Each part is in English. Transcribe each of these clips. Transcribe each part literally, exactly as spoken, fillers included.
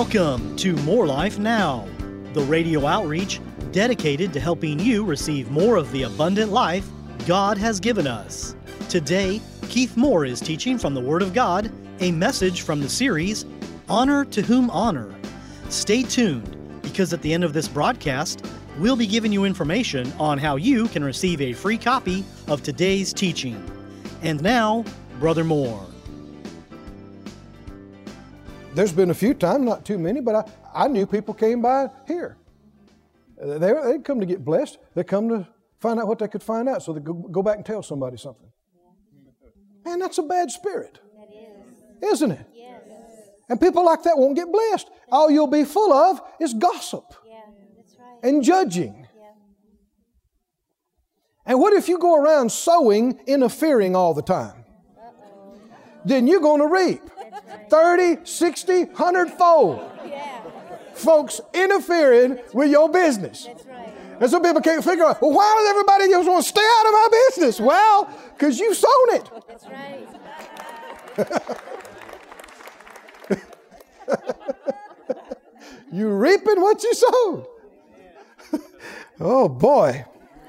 Welcome to More Life Now, the radio outreach dedicated to helping you receive more of the abundant life God has given us. Today, Keith Moore is teaching from the Word of God, a message from the series, Honor to Whom Honor. Stay tuned, because at the end of this broadcast, we'll be giving you information on how you can receive a free copy of today's teaching. And now, Brother Moore. There's been a few times, not too many, but I, I knew people came by here. They, they'd come to get blessed. They come to find out what they could find out so they go, go back and tell somebody something. Man, that's a bad spirit. That is. Isn't it? Yes. And people like that won't get blessed. All you'll be full of is gossip. Yeah, that's right. And judging. Yeah. And what if you go around sowing, interfering all the time? Uh-oh. Then you're going to reap Right. thirty, sixty, one hundred fold. Yeah. Folks interfering with your business. That's right. And some people can't figure out, well, why does everybody just want to stay out of my business? Well, because you sown it. That's right. You reaping what you sowed. Oh, boy.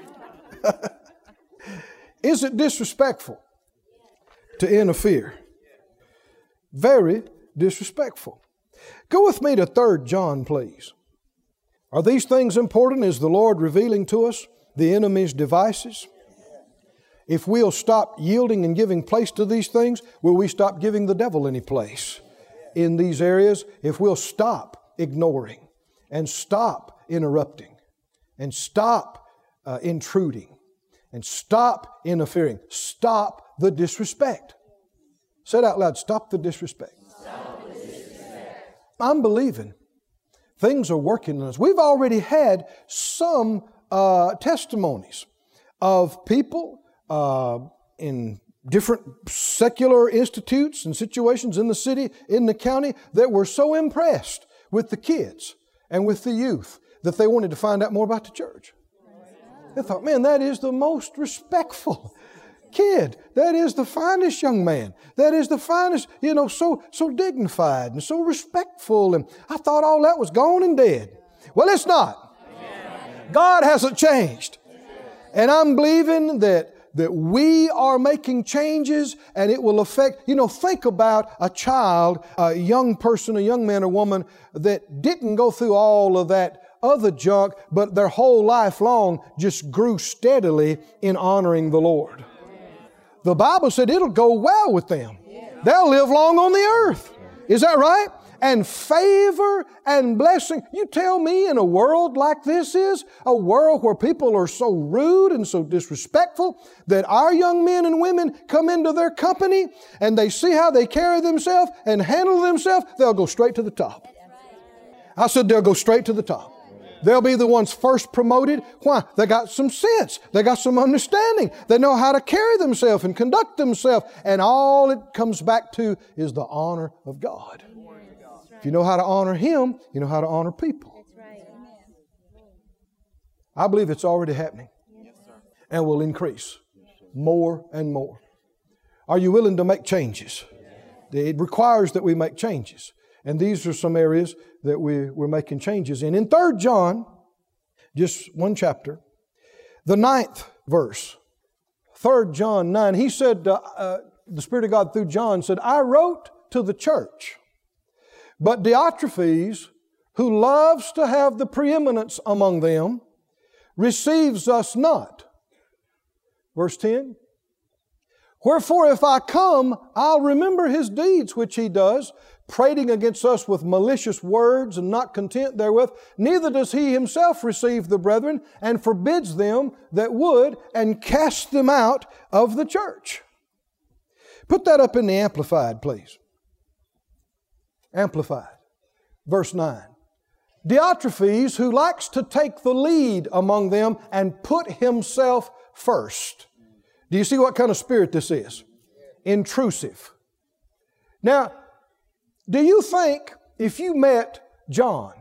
Is it disrespectful to interfere? Very disrespectful. Go with me to Third John, please. Are these things important? Is the Lord revealing to us the enemy's devices? If we'll stop yielding and giving place to these things, will we stop giving the devil any place in these areas? If we'll stop ignoring and stop interrupting and stop uh, intruding and stop interfering, stop the disrespect. Say it out loud, stop the disrespect. Stop the disrespect. I'm believing things are working on us. We've already had some uh, testimonies of people uh, in different secular institutes and situations in the city, in the county, that were so impressed with the kids and with the youth that they wanted to find out more about the church. They thought, man, that is the most respectful kid. That is the finest young man. That is the finest, you know, so so dignified and so respectful. And I thought all that was gone and dead. Well, it's not. God hasn't changed. And I'm believing that that we are making changes, and it will affect, you know, think about a child, a young person, a young man or woman that didn't go through all of that other junk, but their whole life long just grew steadily in honoring the Lord. The Bible said it'll go well with them. They'll live long on the earth. Is that right? And favor and blessing. You tell me in a world like this is, a world where people are so rude and so disrespectful, that our young men and women come into their company and they see how they carry themselves and handle themselves, they'll go straight to the top. I said they'll go straight to the top. They'll be the ones first promoted. Why? They got some sense. They got some understanding. They know how to carry themselves and conduct themselves. And all it comes back to is the honor of God. If you know how to honor Him, you know how to honor people. I believe it's already happening and will increase more and more. Are you willing to make changes? It requires that we make changes. And these are some areas that we, we're making changes in. In Third John, just one chapter, the ninth verse, Third John nine, he said, uh, uh, the Spirit of God through John said, I wrote to the church, but Diotrephes, who loves to have the preeminence among them, receives us not. Verse ten, wherefore if I come, I'll remember his deeds which he does, prating against us with malicious words, and not content therewith, neither does he himself receive the brethren, and forbids them that would, and casts them out of the church. Put that up in the Amplified, please. Amplified. Verse nine. Diotrephes, who likes to take the lead among them and put himself first. Do you see what kind of spirit this is? Intrusive. Now, do you think if you met John,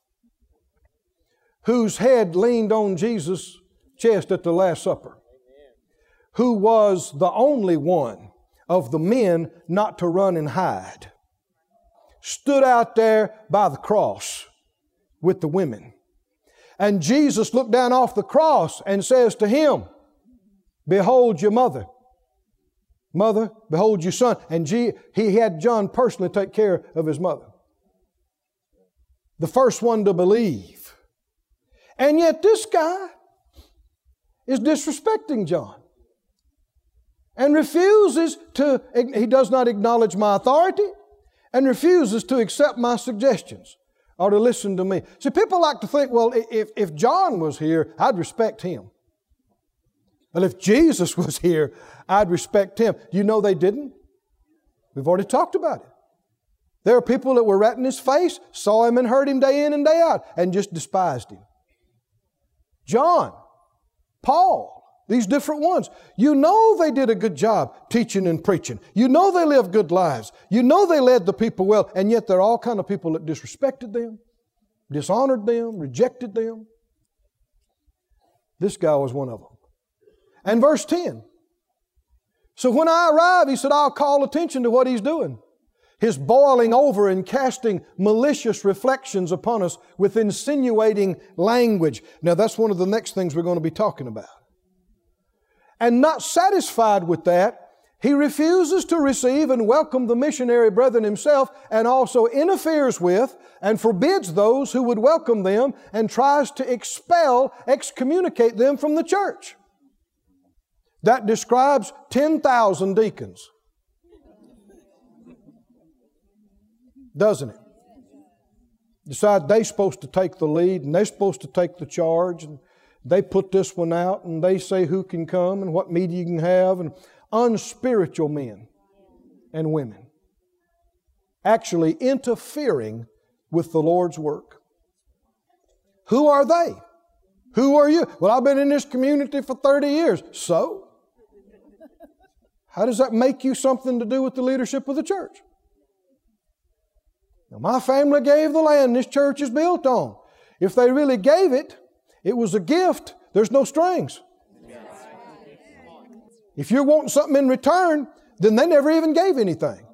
whose head leaned on Jesus' chest at the Last Supper, who was the only one of the men not to run and hide, stood out there by the cross with the women. And Jesus looked down off the cross and says to him, behold your mother. Mother, behold your son. And G- he had John personally take care of his mother. The first one to believe. And yet this guy is disrespecting John. And refuses to, he does not acknowledge my authority and refuses to accept my suggestions or to listen to me. See, people like to think, well, if, if John was here, I'd respect him. Well, if Jesus was here, I'd respect him. Do you know they didn't? We've already talked about it. There are people that were right in his face, saw him and heard him day in and day out, and just despised him. John, Paul, these different ones. You know they did a good job teaching and preaching. You know they lived good lives. You know they led the people well, and yet there are all kind of people that disrespected them, dishonored them, rejected them. This guy was one of them. And verse ten. So when I arrive, he said, I'll call attention to what he's doing. His boiling over and casting malicious reflections upon us with insinuating language. Now that's one of the next things we're going to be talking about. And not satisfied with that, he refuses to receive and welcome the missionary brethren himself, and also interferes with and forbids those who would welcome them, and tries to expel, excommunicate them from the church. That describes ten thousand deacons. Doesn't it? Decide they're supposed to take the lead and they're supposed to take the charge, and they put this one out and they say who can come and what meeting you can have, and unspiritual men and women actually interfering with the Lord's work. Who are they? Who are you? Well, I've been in this community for thirty years. So? How does that make you something to do with the leadership of the church? Now, my family gave the land this church is built on. If they really gave it, it was a gift. There's no strings. If you're wanting something in return, then they never even gave anything.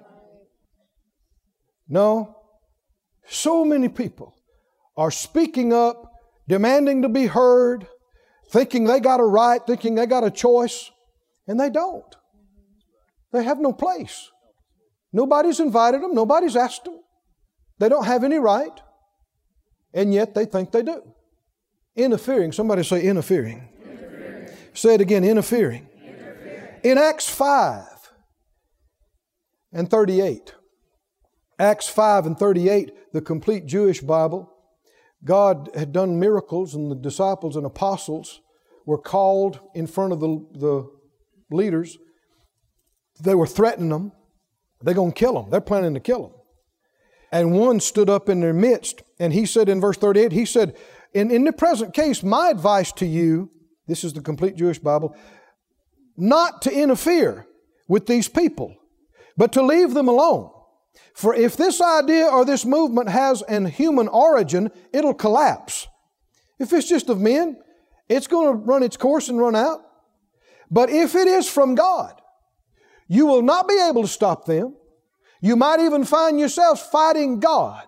No. So many people are speaking up, demanding to be heard, thinking they got a right, thinking they got a choice, and they don't. They have no place. Nobody's invited them. Nobody's asked them. They don't have any right. And yet they think they do. Interfering. Somebody say interfering. Interfering. Say it again, interfering. Interfering. In Acts five and thirty-eight. Acts five and thirty-eight, the complete Jewish Bible. God had done miracles, and the disciples and apostles were called in front of the, the leaders. They were threatening them. They're going to kill them. They're planning to kill them. And one stood up in their midst, and he said in verse thirty-eight, he said, in, in the present case, my advice to you, this is the complete Jewish Bible, not to interfere with these people, but to leave them alone. For if this idea or this movement has an human origin, it'll collapse. If it's just of men, it's going to run its course and run out. But if it is from God, you will not be able to stop them. You might even find yourselves fighting God.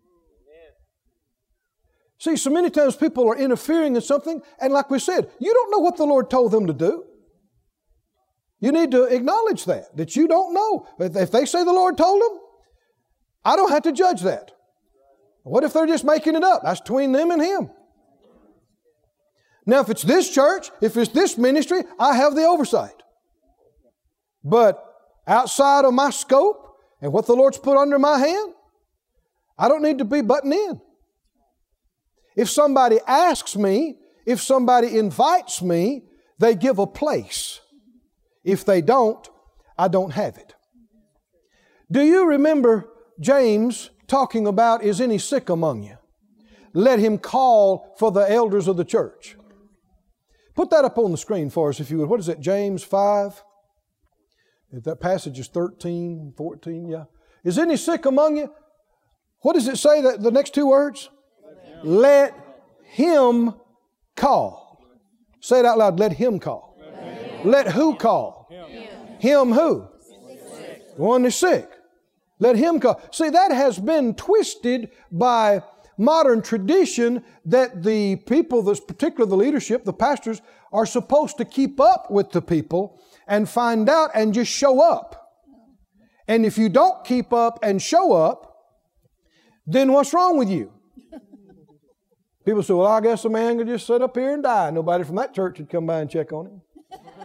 See, so many times people are interfering in something, and like we said, you don't know what the Lord told them to do. You need to acknowledge that, that you don't know. If they say the Lord told them, I don't have to judge that. What if they're just making it up? That's between them and Him. Now, if it's this church, if it's this ministry, I have the oversight. But outside of my scope and what the Lord's put under my hand, I don't need to be butting in. If somebody asks me, if somebody invites me, they give a place. If they don't, I don't have it. Do you remember James talking about, is any sick among you? Let him call for the elders of the church. Put that up on the screen for us if you would. What is it, James five? If that passage is thirteen, fourteen, yeah. Is any sick among you? What does it say, that the next two words? Let him call. Say it out loud. Let him call. Let, let who call? Him. Him who? The one that's sick. Let Him call. See, that has been twisted by modern tradition that the people, that's particularly the leadership, the pastors, are supposed to keep up with the people and find out and just show up. And if you don't keep up and show up, then what's wrong with you? People say, well, I guess a man could just sit up here and die. Nobody from that church would come by and check on him.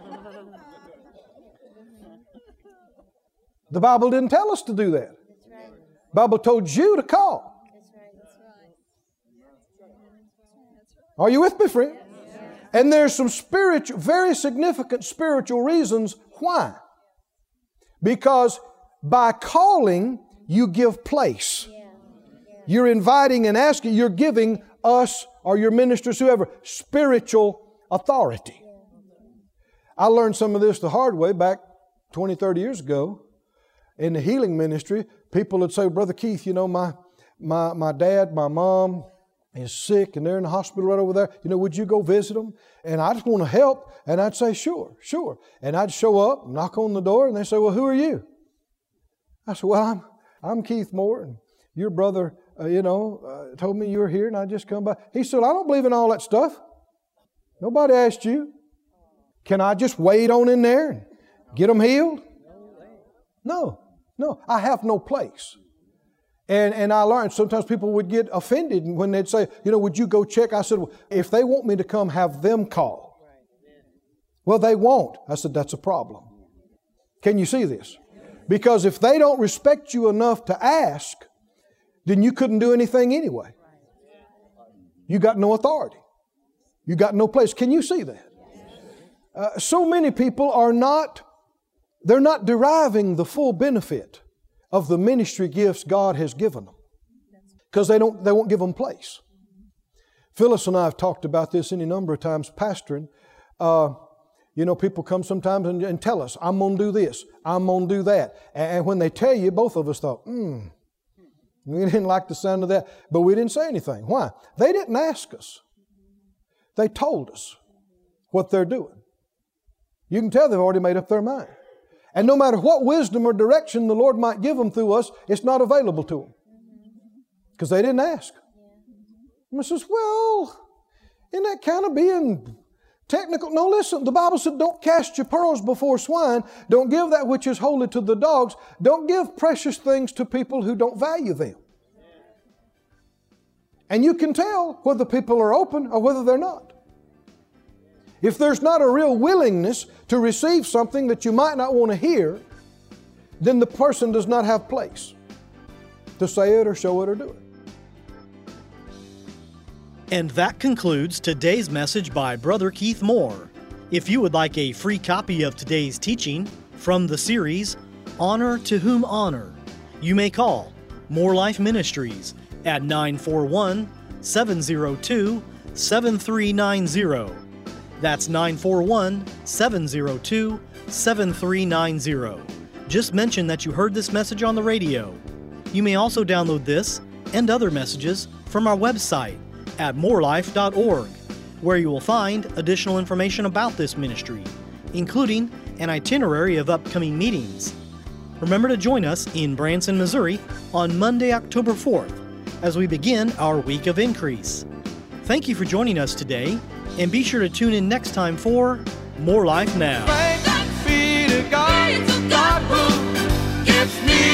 The Bible didn't tell us to do that. The Bible told you to call. Are you with me, friend? And there's some spiritual, very significant spiritual reasons why. Because by calling, you give place. You're inviting and asking, you're giving us or your ministers, whoever, spiritual authority. I learned some of this the hard way back twenty, thirty years ago in the healing ministry. People would say, Brother Keith, you know, my, my, my dad, my mom is sick and they're in the hospital right over there. You know, would you go visit them? And I just want to help. And I'd say, sure, sure. And I'd show up, knock on the door, and they say, well, who are you? I said, well, I'm, I'm Keith Moore, and your brother, uh, you know, uh, told me you were here, and I just come by. He said, I don't believe in all that stuff. Nobody asked you. Can I just wade on in there and get them healed? No, no, I have no place. And and I learned sometimes people would get offended when they'd say, you know, would you go check? I said, well, if they want me to come, have them call. Well, they won't. I said, that's a problem. Can you see this? Because if they don't respect you enough to ask, then you couldn't do anything anyway. You got no authority. You got no place. Can you see that? Uh, so many people are not, they're not deriving the full benefit of the ministry gifts God has given them. Because they don't, they won't give them place. Phyllis and I have talked about this any number of times pastoring. Uh, you know, people come sometimes and, and tell us, I'm going to do this, I'm going to do that. And, and when they tell you, both of us thought, hmm, we didn't like the sound of that. But we didn't say anything. Why? They didn't ask us. They told us what they're doing. You can tell they've already made up their mind. And no matter what wisdom or direction the Lord might give them through us, it's not available to them. Because they didn't ask. And I says, well, isn't that kind of being technical? No, listen, the Bible said don't cast your pearls before swine. Don't give that which is holy to the dogs. Don't give precious things to people who don't value them. And you can tell whether people are open or whether they're not. If there's not a real willingness to receive something that you might not want to hear, then the person does not have place to say it or show it or do it. And that concludes today's message by Brother Keith Moore. If you would like a free copy of today's teaching from the series, Honor to Whom Honor, you may call More Life Ministries at nine four one, seven zero two, seven three nine zero. That's nine four one, seven zero two, seven three nine zero. Just mention that you heard this message on the radio. You may also download this and other messages from our website at more life dot org, where you will find additional information about this ministry, including an itinerary of upcoming meetings. Remember to join us in Branson, Missouri on Monday, October fourth, as we begin our Week of Increase. Thank you for joining us today, and be sure to tune in next time for More Life Now. Thanks be to God, God who gives me